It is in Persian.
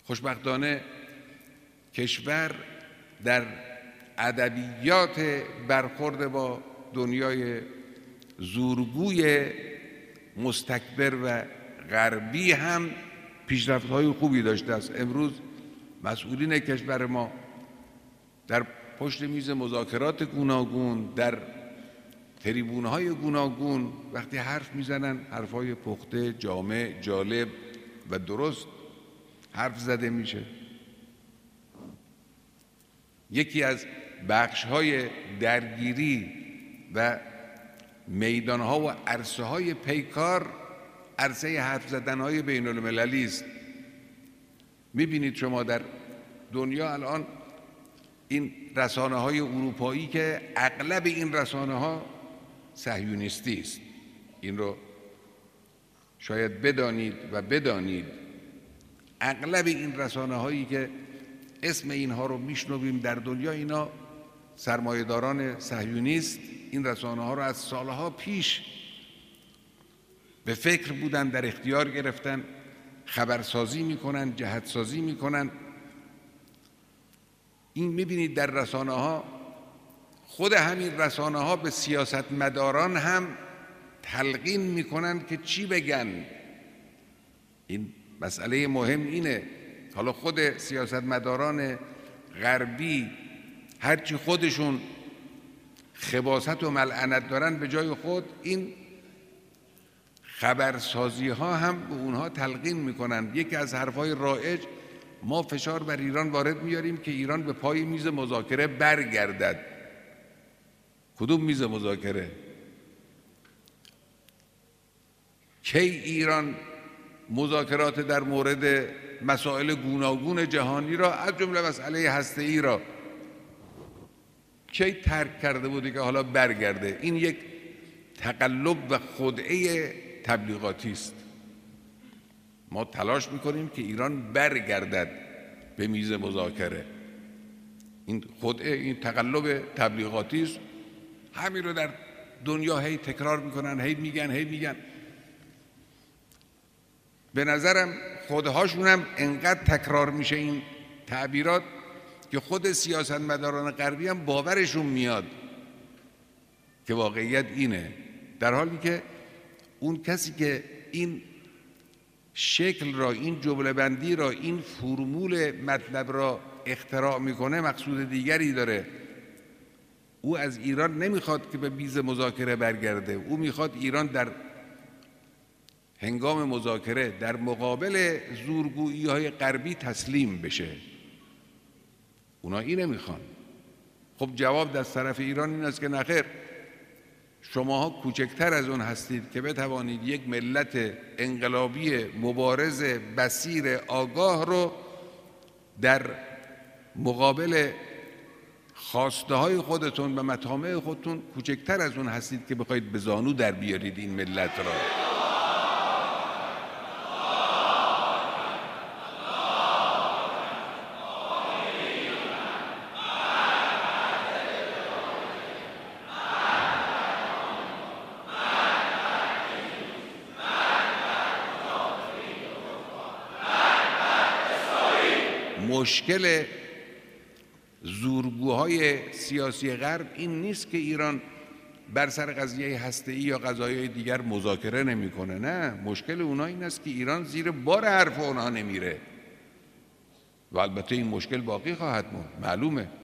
خوشبختانه کشور در ادبیات برخورد با دنیای زورگوی مستکبر و غربی هم پیشرفت‌های خوبی داشته است. امروز مسئولین کشور ما در پشت میز مذاکرات گوناگون، در تریبون‌های گوناگون وقتی حرف میزنن، حرف‌های پخته، جامع، جالب و درست حرف زده میشه. یکی از بخش‌های درگیری و میدان‌ها و عرصه‌های پیکار عرصه حرف زدن‌های بین‌المللی است. می‌بینید شما در دنیا الان این رسانه‌های اروپایی که اغلب این رسانه‌ها صهیونیستی است، این رو شاید بدانید و بدانید. اغلب این رسانه‌هایی که اسم اینها رو میشنویم در دنیا، اینا سرمایه‌داران صهیونیست این رسانه‌ها رو از سالها پیش به فکر بودن، در اختیار گرفتن، خبرسازی میکنن، جهتسازی میکنن. این میبینید در رسانه‌ها، خود همین رسانه‌ها به سیاستمداران هم تلقین میکنن که چی بگن. این مسئله مهم اینه. حالا خود سیاستمداران غربی هرچی خودشون خباثت و ملعنت دارن به جای خود، این خبرسازی ها هم به اونها تلقین میکنن. یکی از حرفهای رایج، ما فشار بر ایران وارد میاریم که ایران به پای میز مذاکره برگردد. کدوم میز مذاکره؟ کی ایران مذاکرات در مورد مسائل گوناگون جهانی را از جمله مسئله هسته‌ای را کی ترک کرده بوده که حالا برگرده؟ این یک تقلب و خدعه تبلیغاتی است. ما تلاش میکنیم که ایران برگردد به میز مذاکره. این خدعه، این تقلب تبلیغاتی است. همین رو در دنیا هی تکرار میکنن، هی میگن. به نظرم خودهاشون هم انقدر تکرار میشه این تعبیرات که خود سیاستمداران غربی هم باورشون میاد که واقعیت اینه، در حالی که اون کسی که این شکل را، این جمله بندی را، این فرمول مطلب را اختراع میکنه مقصود دیگری داره. او از ایران نمیخواد که به میز مذاکره برگرده. او میخواد ایران در هنگام مذاکره در مقابل زورگویی های غربی تسلیم بشه. اونا اینه میخوان. خب جواب از طرف ایران این است که نخیر، شماها کوچکتر از اون هستید که بتوانید یک ملت انقلابی مبارز بصیر آگاه رو در مقابل خواسته های خودتون و مطامع خودتون کوچکتر از اون هستید که بخواید به زانو در بیارید این ملت را. مشکل زورگوهای سیاسی غرب این نیست که ایران بر سر قضیه هسته‌ای یا قضایای دیگر مذاکره نمیکنه. نه، مشکل اونا این است که ایران زیر بار حرف اونا نمیره و البته این مشکل باقی خواهد موند، معلومه.